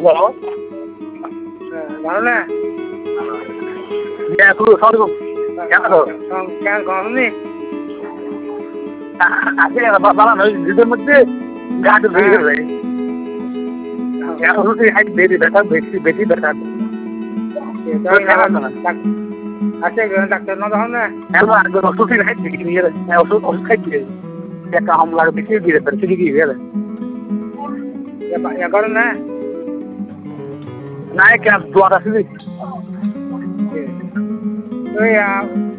Hello? Bảo nè. Yeah, cool. Sorry. Kya karo? Kya कौन नहीं? আজকে বাবা নয় দুধের মধ্যে গাছ ভেঙে গেছে এখন রুটি হাইট বেশি ব্যথা বেশি বেশি ব্যথা আচ্ছা ডাক্তার না তখন না এখন আর রুটি হাইট বেশি নিয়ে গেছে ওষুধ ওষুধ খাইছে একটা হামলা বেশি দিয়ে বেশি দিয়ে গেছে ya করেন না না কেন দোয়া আছে ওই